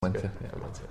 Wednesday. Yeah, Wednesday.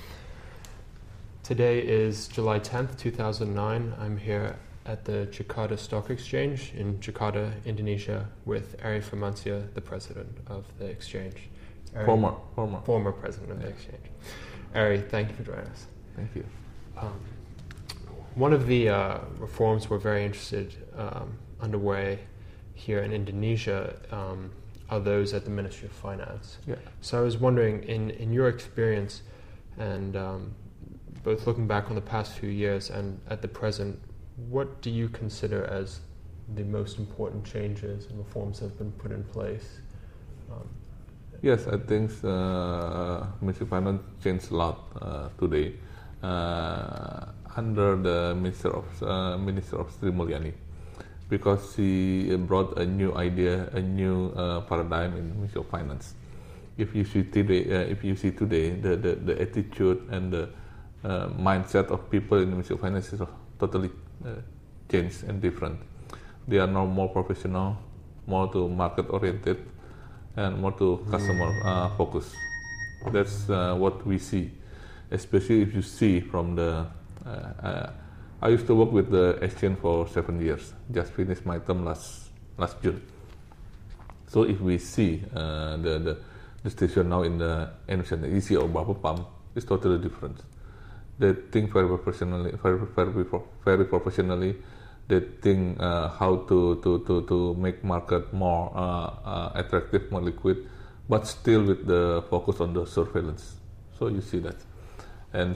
Today is July 10th, 2009. I'm here at the Jakarta Stock Exchange in Jakarta, Indonesia, with Ari Firmansyah, the president of the exchange. Ari, former president of the exchange. Ari, thank you for joining us. Thank you. One of the reforms we're very interested underway here in Indonesia are those at the Ministry of Finance. Yeah. So I was wondering, in your experience, and both looking back on the past few years and at the present, what do you consider as the most important changes and reforms that have been put in place? Yes, I think Ministry of Finance changed a lot today under the Minister of Sri Mulyani, because she brought a new idea, a new paradigm in Ministry of Finance. If you see today, the attitude and the mindset of people in the Ministry of Finance is totally changed and different. They are now more professional, more to market oriented, and more to customer focus. That's what we see, especially if you see from the. I used to work with the exchange for 7 years. Just finished my term last June. So if we see the station now in the Indonesian EC or Bapepam, it's totally different. They think very professionally, very professionally. They think how to make market more attractive, more liquid, but still with the focus on the surveillance. So you see that, and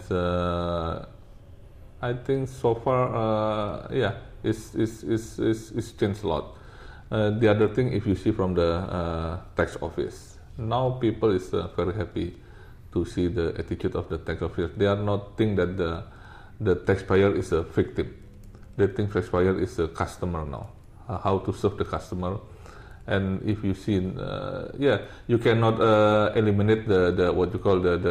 I think so far, it's changed a lot. The other thing, if you see from the tax office, now people is very happy to see the attitude of the tax office. They are not think that the taxpayer is a victim. They think taxpayer is a customer now. How to serve the customer, and if you see, you cannot eliminate the what you call the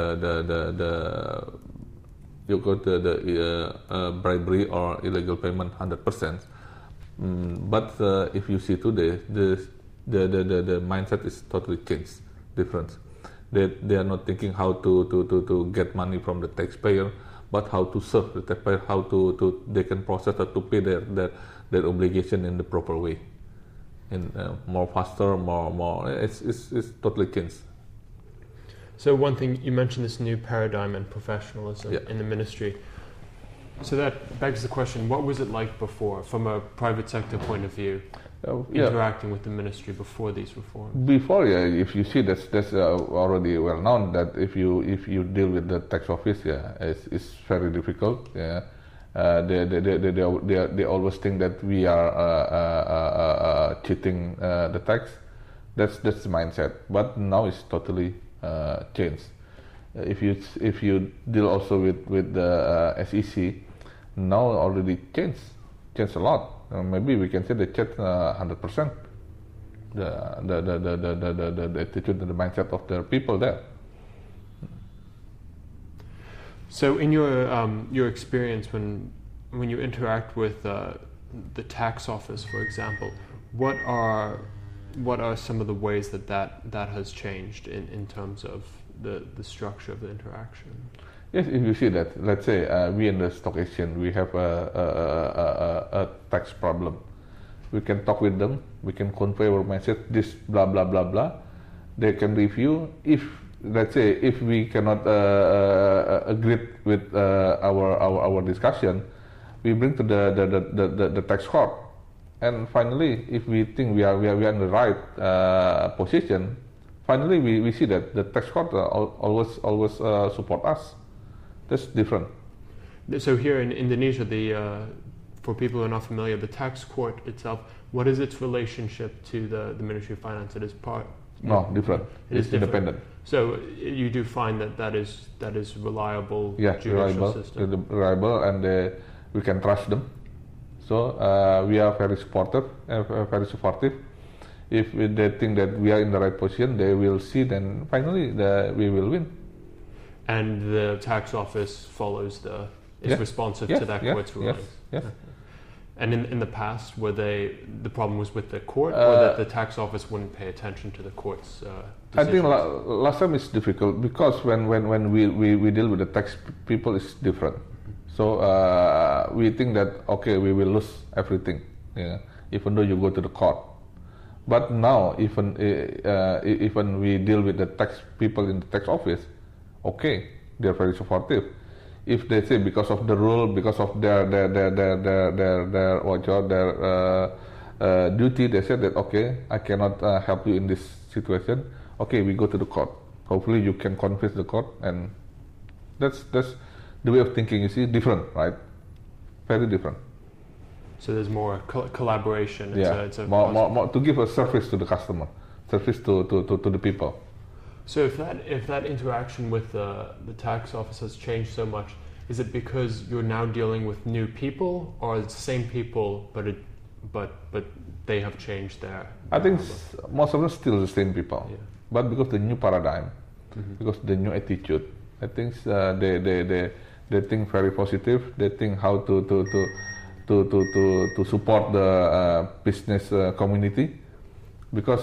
you got the bribery or illegal payment 100%. But if you see today, the mindset is totally changed, different. They are not thinking how to get money from the taxpayer, but how to serve the taxpayer, how to they can process or to pay their obligation in the proper way, and more faster, more. It's totally changed. So one thing, you mentioned this new paradigm and professionalism in the ministry. So that begs the question, what was it like before, from a private sector point of view, interacting with the ministry before these reforms? Before, if you see, that's already well known, that if you deal with the tax office, it's very difficult. They always think that we are cheating the tax. That's the mindset. But now it's totally changed. If you deal also with the SEC, now already changed a lot. Maybe we can say they changed 100%. The attitude and the mindset of the people there. So, in your experience, when you interact with the tax office, for example, what are some of the ways that has changed in terms of the structure of the interaction? Yes, if you see that, let's say we in the stock exchange, we have a tax problem. We can talk with them, we can convey our message, this blah blah blah blah. They can review. If let's say if we cannot agree with our discussion, we bring to the tax court. And finally, if we think we are in the right position, finally we see that the tax court always support us. That's different. So here in Indonesia, for people who are not familiar, the tax court itself, what is its relationship to the Ministry of Finance? It is part. No, different. It's independent. So you do find that is reliable. Judicial system. Reliable, and we can trust them. So we are very supportive. If they think that we are in the right position, they will see. Then finally, we will win. And the tax office follows is responsive to that court's rulings. Yes. And in the past, the problem was with the court, or that the tax office wouldn't pay attention to the court's decisions? I think last time it's difficult because when we deal with the tax people, it's different. So we think that okay, we will lose everything, even though you go to the court. But now, even we deal with the tax people in the tax office, okay, they're very supportive. If they say because of the rule, because of their duty, they said that okay, I cannot help you in this situation. Okay, we go to the court. Hopefully, you can convince the court, and that's the way of thinking. You see, different, right? Very different. So there's more collaboration. It's more to give a service to the customer, service to the people. So if that interaction with the tax office has changed so much, is it because you're now dealing with new people, or it's the same people, but they have changed their? I think most of them still the same people, but because the new paradigm, because the new attitude, I think they think very positive. They think how to support the business community, because.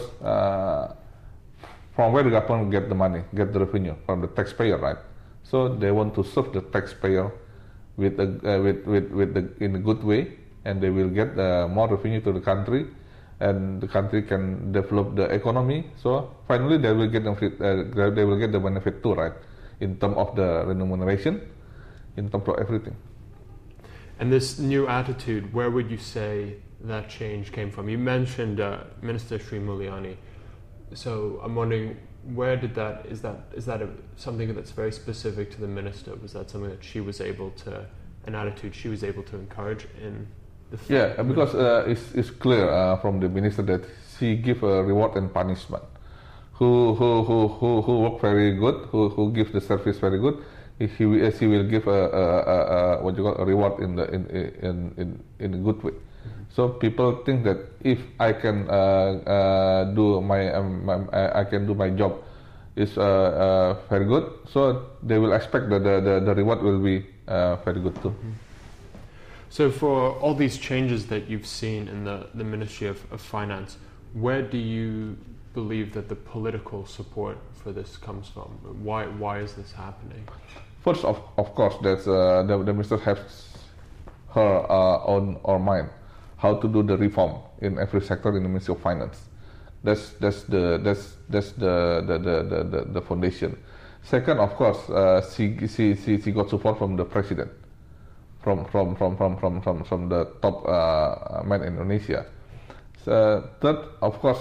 From where the government get the money, get the revenue from the taxpayer, right? So they want to serve the taxpayer in a good way, and they will get more revenue to the country, and the country can develop the economy. So finally, they will get the benefit too, right? In terms of the remuneration, in terms of everything. And this new attitude, where would you say that change came from? You mentioned Minister Sri Mulyani. So I'm wondering, where did that? Is that something that's very specific to the minister? Was that something that she was able to, an attitude she was able to encourage in the? Yeah, because it's clear from the minister that she give a reward and punishment. Who work very good, who give the service very good, she will give a reward in a good way. So people think that if I can do my job is very good, so they will expect that the reward will be very good too. So for all these changes that you've seen in the Ministry of Finance, where do you believe that the political support for this comes from? Why is this happening? First, of course, that's the minister has her own mind. How to do the reform in every sector in the Ministry of Finance. That's the foundation. Second, of course, she got support from the president, from the top man in Indonesia. Third, of course,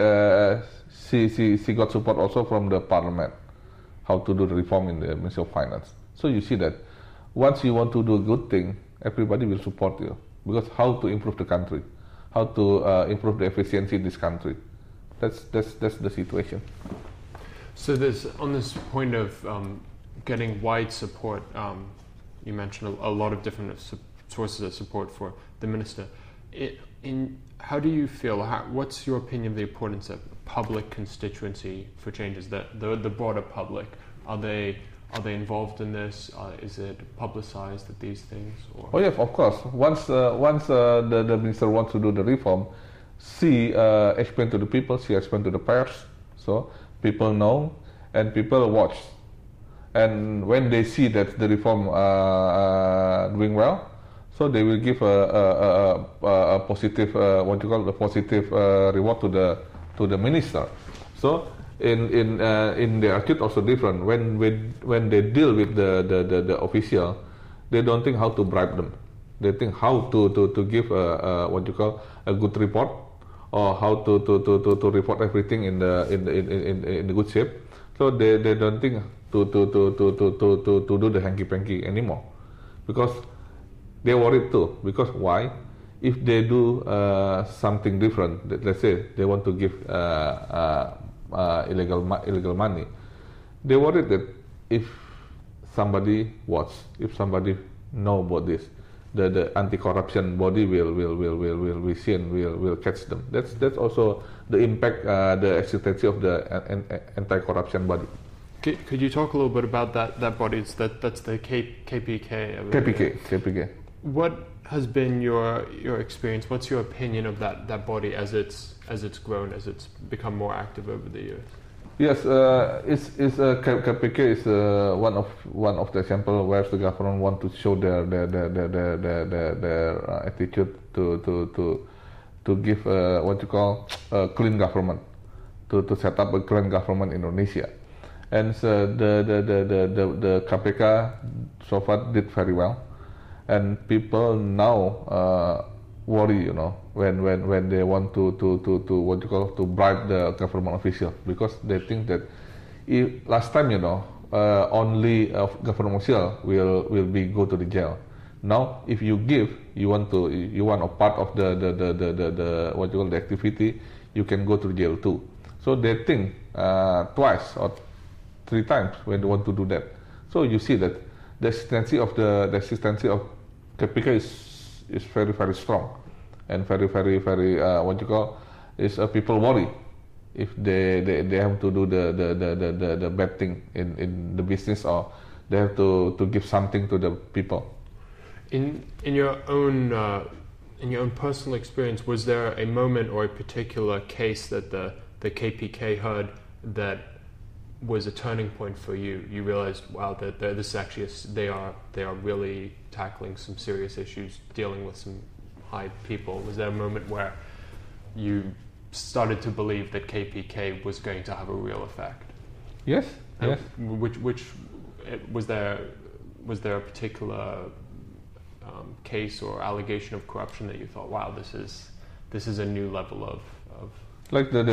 she got support also from the parliament. How to do the reform in the Ministry of Finance. So you see that once you want to do a good thing, everybody will support you. Because how to improve the country, how to improve the efficiency in this country, that's the situation. So there's on this point of getting wide support. You mentioned a lot of different sources of support for the minister. How do you feel? What's your opinion of the importance of public constituency for changes? The broader public, are they involved in this? Is it publicized at these things? Or? Oh yes, of course. Once the minister wants to do the reform, she explained to the people, she explained to the press, so people know and people watch. And when they see that the reform doing well, so they will give a positive positive reward to the minister. So. In the attitude also different. When they deal with the official, they don't think how to bribe them. They think how to give a good report, or how to report everything in the good shape. So they don't think to do the hanky panky anymore, because they worried too. Because why? If they do something different, let's say they want to give illegal money, they worried that if somebody watch, if somebody know about this, the anti-corruption body will see and will catch them. That's also the impact, the existence of the anti-corruption body. Could you talk a little bit about that body? That's the KPK. KPK. has been your experience? What's your opinion of that body as it's grown, as it's become more active over the years? Yes, KPK is one of the example where the government want to show their attitude to give what you call a clean government, to set up a clean government in Indonesia, and so the KPK so far did very well, and people now worry, you know, when they want to what you call to bribe the government official, because they think that if last time, you know, only government official will be go to the jail. Now, if you give, you want a part of the what you call the activity, you can go to jail too. So they think twice or three times when they want to do that. So you see that the existence of KPK is very, very strong, and very, very, very what you call is people worry if they have to do the bad thing in the business, or they have to give something to the people. In your own personal experience, was there a moment or a particular case that the KPK heard that was a turning point for you? You realized, wow, that this actually they are really tackling some serious issues, dealing with some high people. Was there a moment where you started to believe that KPK was going to have a real effect? Yes. And yes. Which was there a particular case or allegation of corruption that you thought, wow, this is a new level of like the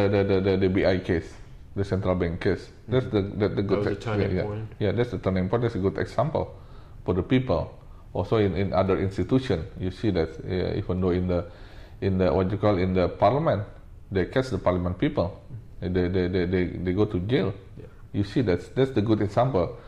BI case, the central bank case. That's the good. That was a turning point. Yeah, that's the turning point. That's a good example for the people. Also in other institutions, you see that even though in the what you call in the parliament, they catch the parliament people, they go to jail. Yeah. You see that's the good example.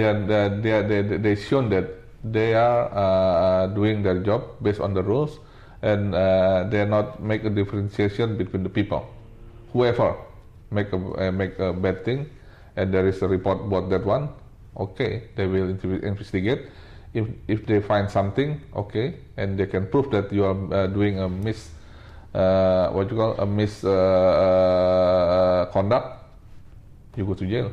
They shown that they are doing their job based on the rules, and they are not make a differentiation between the people. Whoever make a bad thing, and there is a report about that one, okay, they will investigate. If they find something, okay, and they can prove that you are doing a misconduct, you go to jail.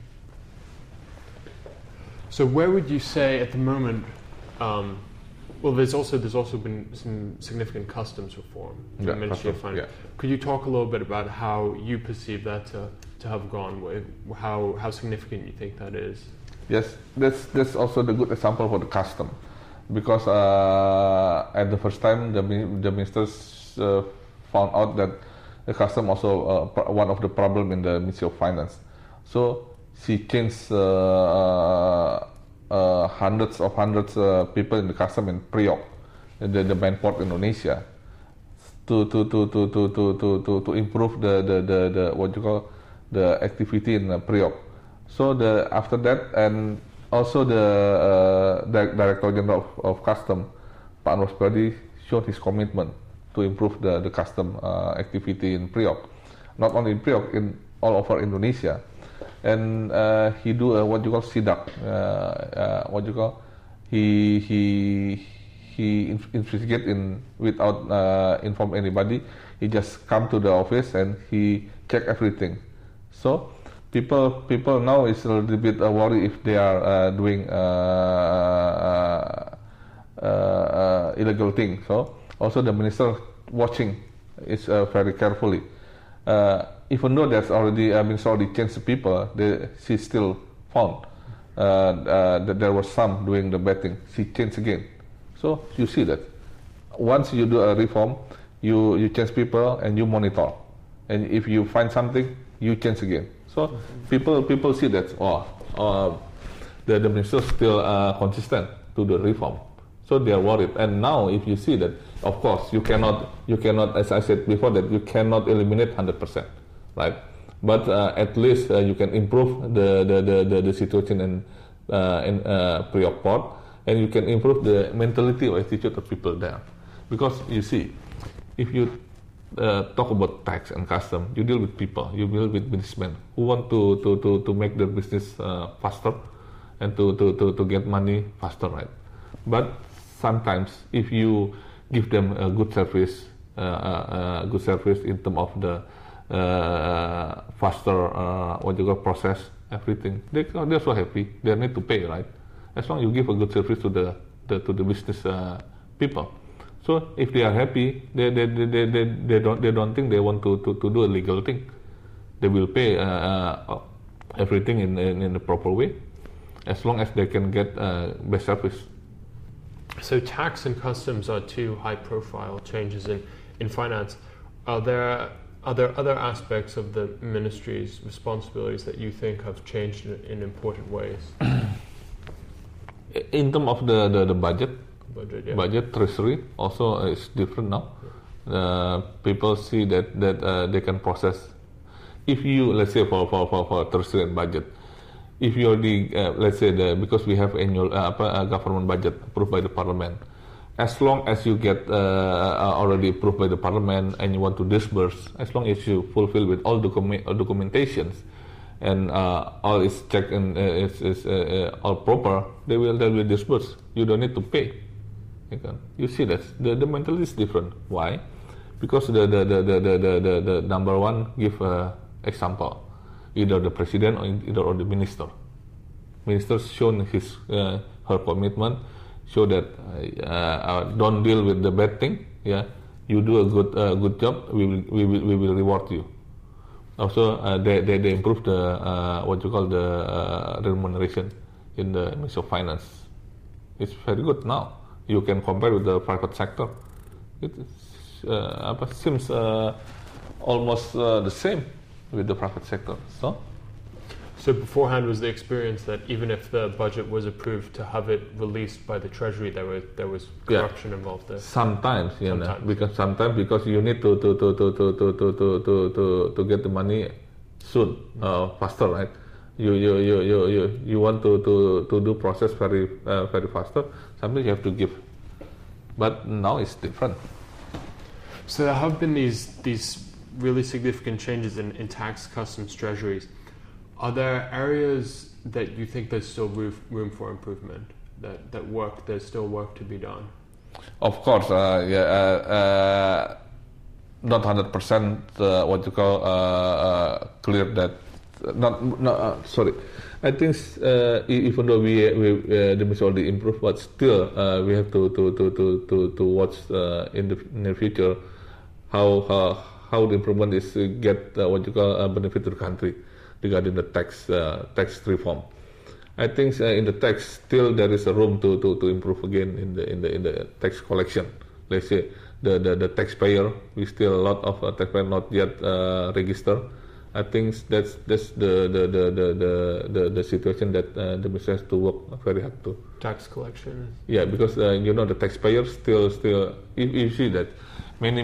So where would you say at the moment? Well, there's also been some significant customs reform through the Ministry of Finance. Yeah. Could you talk a little bit about how you perceive that to have gone? How significant you think that is? Yes, that's also the good example for the custom, because at the first time the ministers found out that the custom also one of the problem in the Ministry of Finance. So she changed hundreds of people in the custom in Priok, the main port in Indonesia, to improve the what you call the activity in Priok. So after that, and also the Director General of Custom, Pak Anwar Supriyadi, showed his commitment to improve the custom activity in Priok, not only in Priok, in all over Indonesia. And he do what you call sidak, what you call he investigate without inform anybody. He just come to the office and he check everything. So people now is a little bit worried if they are doing illegal thing. So also the minister watching is very carefully. Even though there's already minister already changed the people, she still found that there was some doing the bad thing. She changed again. So you see that once you do a reform, you change people and you monitor, and if you find something, you change again. So people see that the minister still consistent to the reform, so they are worried. And now if you see that, of course you cannot, as I said before, that you cannot eliminate 100%, right? But at least you can improve the situation in Priok Port, and you can improve the mentality or attitude of people there. Because you see, if you talk about tax and custom, you deal with people, you deal with businessmen who want to make their business faster and to get money faster, right? But sometimes if you give them a good service in terms of the faster process, everything, they're so happy. They need to pay, right? As long as you give a good service to the business people. So if they are happy, they don't think they want to do a legal thing. They will pay everything in the proper way, as long as they can get best service. So tax and customs are two high-profile changes in finance. Are there other aspects of the ministry's responsibilities that you think have changed in important ways? In terms of the budget, yeah. budget treasury also is different now. People see that they can process. If you, let's say for treasury and budget, if you already let's say because we have annual government budget approved by the parliament, as long as you get already approved by the parliament and you want to disburse, as long as you fulfill with all documentations and all is checked and is all proper, they will disburse. You don't need to pay. You see that the mentality is different. Why? Because the number one give example, either the president or the minister. Minister's shown her commitment, show that don't deal with the bad thing. Yeah, you do a good job, we will reward you. Also, they improve the the remuneration in the Ministry of Finance. It's very good now. You can compare with the private sector. It seems almost the same with the private sector. So beforehand was the experience that even if the budget was approved, to have it released by the Treasury, there was corruption involved there. Sometimes, because you need to get the money soon, faster, right? You want to do process very faster. Sometimes you have to give, but now it's different. So there have been these really significant changes in tax, customs, treasuries. Are there areas that you think there's still room for improvement? There's still work to be done? Of course, not 100% clear that. Sorry. I think even though the Ministry already improved, but still we have to watch in the near future how the improvement is get benefit to the country regarding the tax reform. I think in the tax still there is a room to improve again in the tax collection. Let's say the taxpayer, we still a lot of taxpayer not yet registered. I think that's the situation that the ministry has to work very hard to. Tax collection. Yeah, because the taxpayers still if you see that many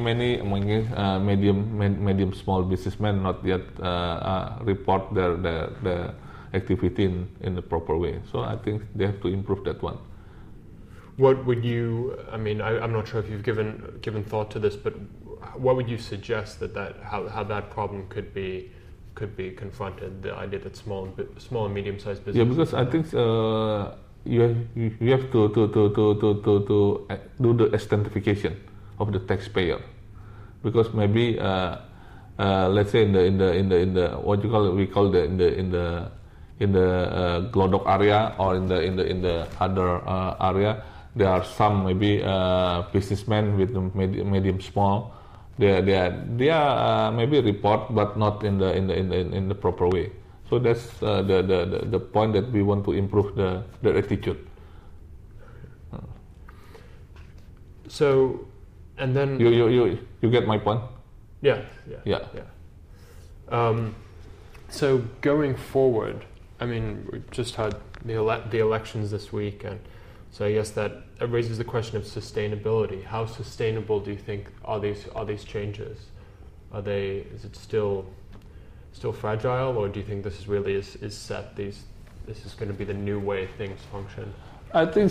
medium small businessmen not yet report their activity in the proper way. So I think they have to improve that one. What would you? I mean, I'm not sure if you've given thought to this, but what would you suggest how that problem could be confronted? The idea that small and medium-sized businesses. Yeah, because I think you have to do the identification of the taxpayer, because maybe let's say in the in the Glodok area or in the other area, there are some maybe businessmen with medium small. They are maybe report, but not in the proper way. So that's the point that we want to improve the attitude. So, and then you get my point. Yeah. So going forward, I mean, we just had the elections this week, and so I guess that raises the question of sustainability. How sustainable do you think are these changes? Is it still fragile, or do you think this is really is set? This is going to be the new way things function? I think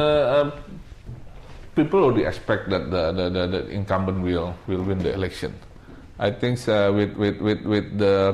people already expect that the incumbent will win the election. I think with the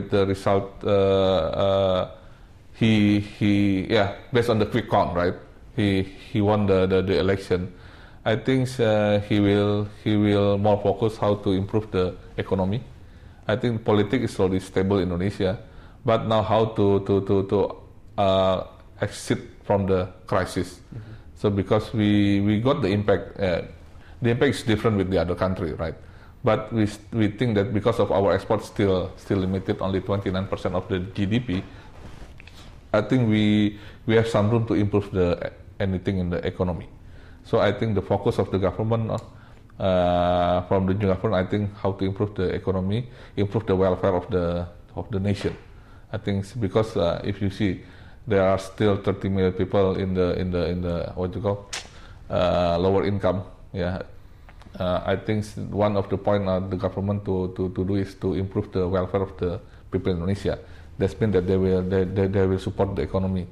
result, he based on the quick count, right? he won the election. I think he will more focus how to improve the economy. I think politics is already stable in Indonesia, but now how to exit from the crisis. So because we got the impact is different with the other country, right? But we think that because of our exports still limited, only 29% of the GDP, I think we have some room to improve anything in the economy. So I think the focus of the government from the new government, I think how to improve the economy, improve the welfare of the nation. I think because if you see, there are still 30 million people in the what you call lower income. Yeah, I think one of the point the government to do is to improve the welfare of the people in Indonesia. That means that they will support the economy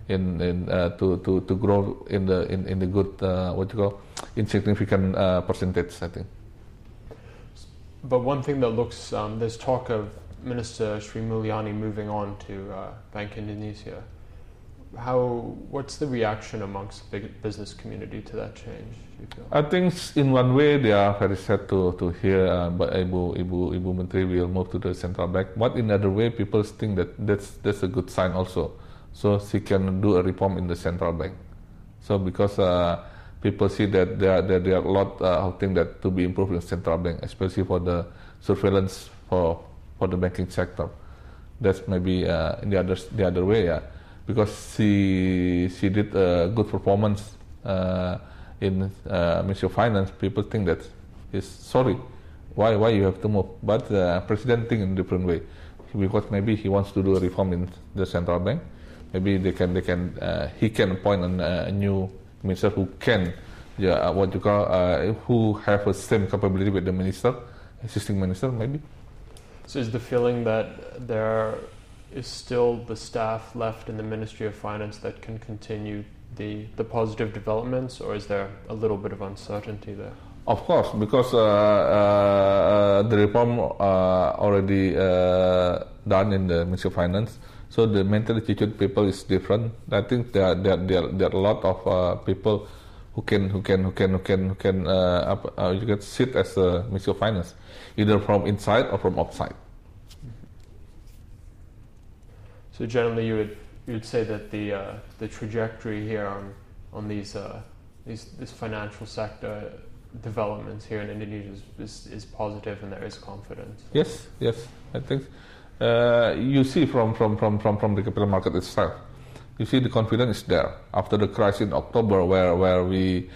to grow in the good what you call insignificant percentage, I think. But one thing that looks there's talk of Minister Sri Mulyani moving on to Bank Indonesia. What's the reaction amongst the business community to that change, you feel? I think in one way they are very sad to hear Ibu Menteri will move to the central bank. But in another way, people think that that's a good sign also. So she can do a reform in the central bank. So because people see that there are a lot of things that to be improved in the central bank, especially for the surveillance for the banking sector. That's maybe in the other way, yeah. Because she did a good performance in Ministry of Finance, people think that is sorry, why you have to move? But President think in a different way, because maybe he wants to do a reform in the central bank. Maybe he can appoint a new minister who can, what you call, who have the same capability with the existing minister, maybe. So is the feeling that there is still the staff left in the Ministry of Finance that can continue the positive developments, or is there a little bit of uncertainty there? Of course, because the reform already done in the Ministry of Finance, so the mental attitude people is different. I think there are a lot of people who can sit as a Ministry of Finance, either from inside or from outside. So generally, you would say that the trajectory here on this financial sector developments here in Indonesia is positive, and there is confidence. Yes, I think you see from the capital market itself, you see the confidence is there after the crisis in October, where we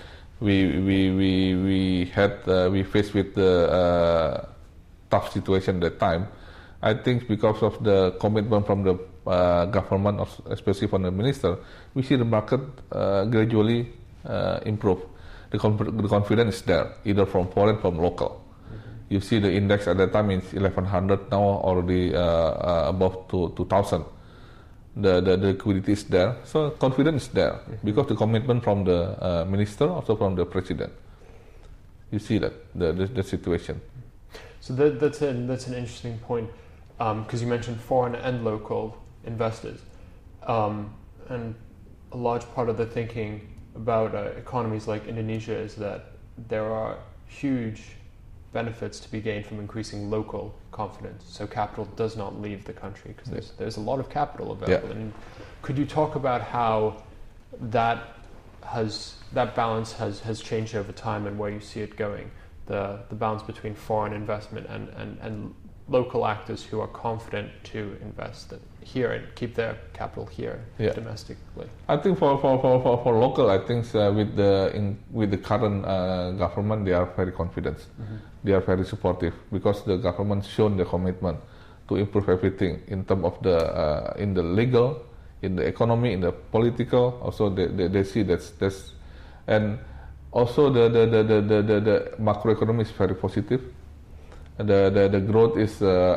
faced with the tough situation at that time. I think because of the commitment from the government, especially from the minister, we see the market gradually improve. The confidence is there, either from foreign, from local. You see the index at that time is 1100, now already above 2000. The liquidity is there, so confidence is there because the commitment from the minister, also from the president. You see that the situation. So that's an interesting point, because you mentioned foreign and local investors, and a large part of the thinking about economies like Indonesia is that there are huge benefits to be gained from increasing local confidence. So capital does not leave the country because there's a lot of capital available. Yeah. And could you talk about how that balance has changed over time and where you see it going? The balance between foreign investment and local actors who are confident to invest here and keep their capital here domestically. I think for local, I think with the current government, they are very confident. They are very supportive because the government shown the commitment to improve everything in terms of the in the legal, in the economy, in the political. Also, they see that's and also the macroeconomy is very positive. The growth is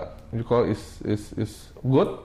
is good.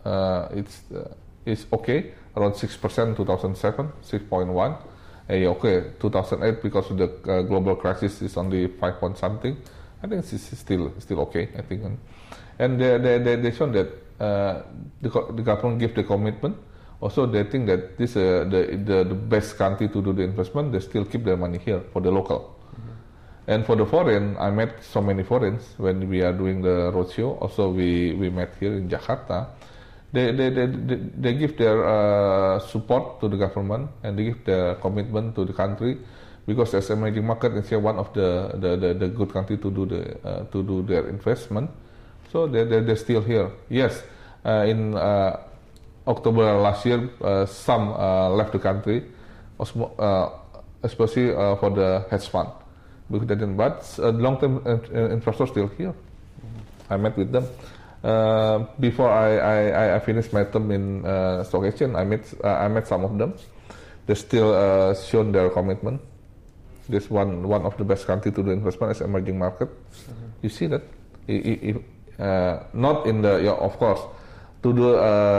It's okay, around 6% 2007, 6.1. Okay, 2008 because of the global crisis is only 5 point something. I think it's still okay. I think, and they shown that the government give the commitment Also, they think that this the best country to do the investment. They still keep their money here for the local. And for the foreign, I met so many foreigners when we are doing the roadshow. Also, we met here in Jakarta. They give their support to the government, and they give their commitment to the country, because as emerging market, it's one of the good country to do their investment. So they're still here. Yes, in October last year, some left the country, especially for the hedge fund. But long-term investors still here. I met with them. Before I finished my term in stock exchange, I met some of them. They still shown their commitment. This one of the best country to do investment as emerging market. You see that? Not in the of course to do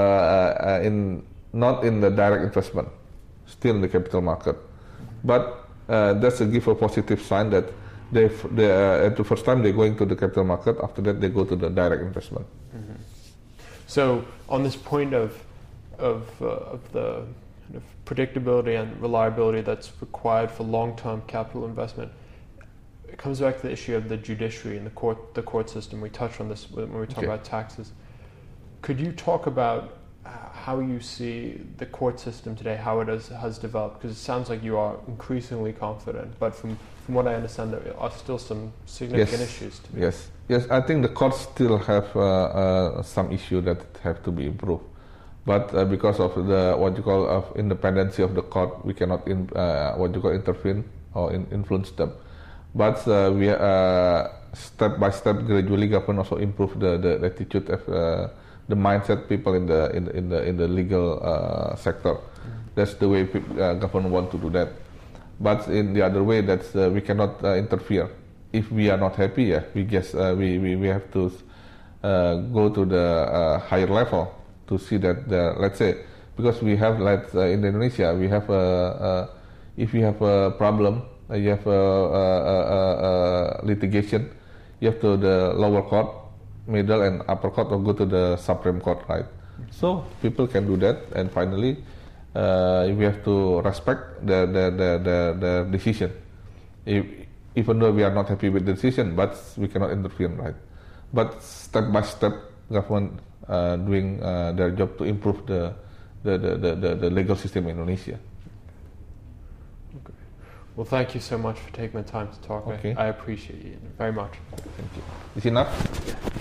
not in the direct investment, still in the capital market, but that's a give a positive sign that they at the first time they're going to the capital market. After that, they go to the direct investment. So on this point of the kind of predictability and reliability that's required for long-term capital investment, it comes back to the issue of the judiciary and the court system. We touched on this when we talk about taxes. Could you talk about how you see the court system today, how it has developed? Because it sounds like you are increasingly confident, but from what I understand, there are still some significant issues to be. Yes, I think the courts still have some issue that have to be improved. But because of the what you call of independency of the court, we cannot intervene or influence them. But we step by step, gradually, government also improve the attitude of the mindset people in the legal sector. That's the way government want to do that. But in the other way, that's we cannot interfere. If we are not happy, we guess we have to go to the higher level to see that let's say, because we have in Indonesia, we have if you have a problem, you have a litigation, you have to the lower court, middle and upper court, or go to the Supreme Court, right? So people can do that, and finally we have to respect the decision. Even though we are not happy with the decision, but we cannot interfere, right? But step by step, government doing their job to improve the legal system in Indonesia. Okay. Well, thank you so much for taking the time to talk. Okay. I appreciate you very much. Thank you. Is enough? Yeah.